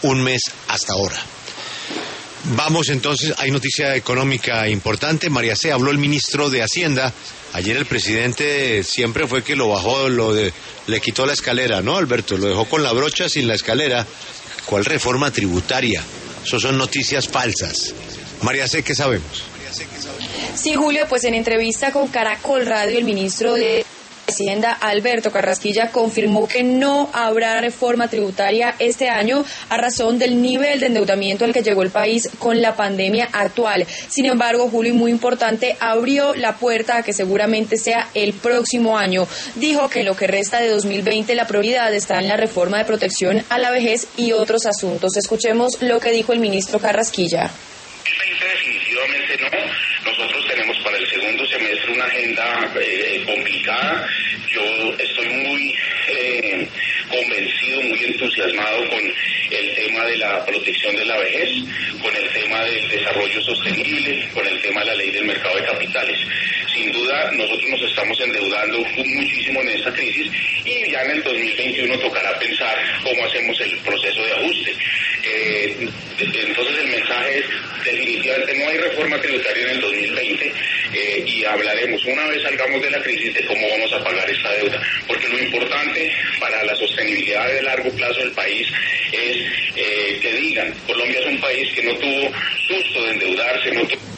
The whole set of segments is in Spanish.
un mes hasta ahora. Vamos entonces, hay noticia económica importante. María C., habló el ministro de Hacienda. Ayer el presidente siempre fue que lo bajó, le quitó la escalera, ¿no, Alberto? Lo dejó con la brocha sin la escalera. ¿Cuál reforma tributaria? Eso son noticias falsas. María C., ¿qué sabemos? Sí, Julio, pues en entrevista con Caracol Radio, el ministro de Hacienda, Alberto Carrasquilla, confirmó que no habrá reforma tributaria este año a razón del nivel de endeudamiento al que llegó el país con la pandemia actual. Sin embargo, Julio, y muy importante, abrió la puerta a que seguramente sea el próximo año. Dijo que en lo que resta de 2020 la prioridad está en la reforma de protección a la vejez y otros asuntos. Escuchemos lo que dijo el ministro Carrasquilla. Definitivamente no. Nosotros tenemos para el segundo semestre una agenda complicada. Yo estoy muy convencido, muy entusiasmado con el tema de la protección de la vejez, con el tema del desarrollo sostenible, con el tema de la ley del mercado de capitales. Sin duda, nosotros nos estamos endeudando muchísimo en esta crisis y ya en el 2021 tocará pensar cómo hacemos el proceso de ajuste. Entonces el mensaje es, definitivamente no hay reforma tributaria en el 2020 y hablaremos una vez salgamos de la crisis de cómo vamos a pagar esta deuda, porque lo importante para la sostenibilidad de largo plazo del país es que digan, Colombia es un país que no tuvo susto de endeudarse, no tuvo...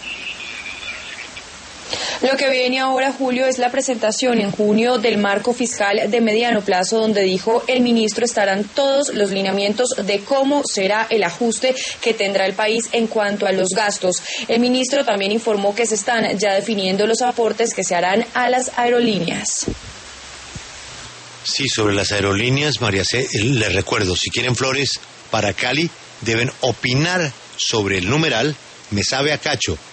Lo que viene ahora, Julio, es la presentación en junio del marco fiscal de mediano plazo, donde dijo el ministro estarán todos los lineamientos de cómo será el ajuste que tendrá el país en cuanto a los gastos. El ministro también informó que se están ya definiendo los aportes que se harán a las aerolíneas. Sí, sobre las aerolíneas, María C., les recuerdo, si quieren flores para Cali, deben opinar sobre el numeral Me sabe a cacho